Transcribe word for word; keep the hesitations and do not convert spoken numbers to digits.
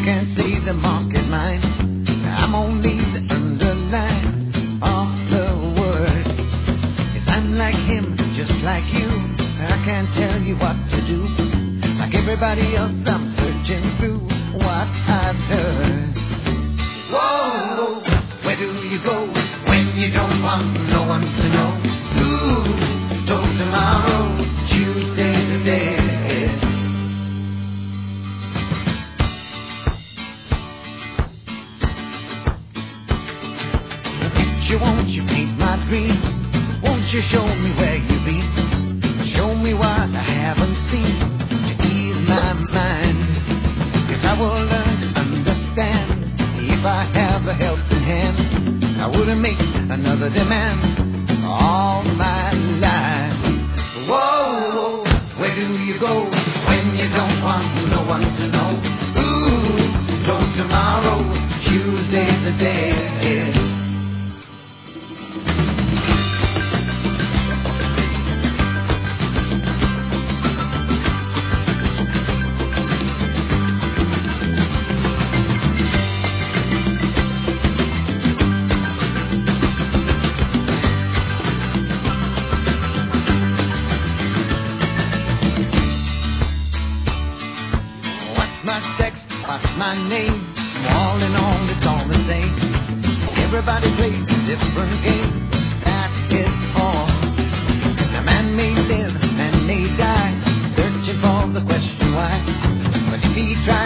can't say the market mine. I'm only the underline of the word. Yes, I'm like him, just like you. I can't tell you what to do. Like everybody else, I'm searching through what I've heard. Whoa, where do you go when you don't want no one to know? Who told tomorrow, Tuesday today? Won't you paint my dream? Won't you show me where you've been? Show me what I haven't seen to ease my mind. Cause I will learn to understand. If I have a helping hand, I wouldn't make another demand all my life. Whoa, where do you go when you don't want no one to know? Ooh, don't tomorrow, Tuesday's the day. My name, all in all, it's all the same. Everybody plays a different game, that is all. A man may live, a man may die, searching for the question why. But if he tries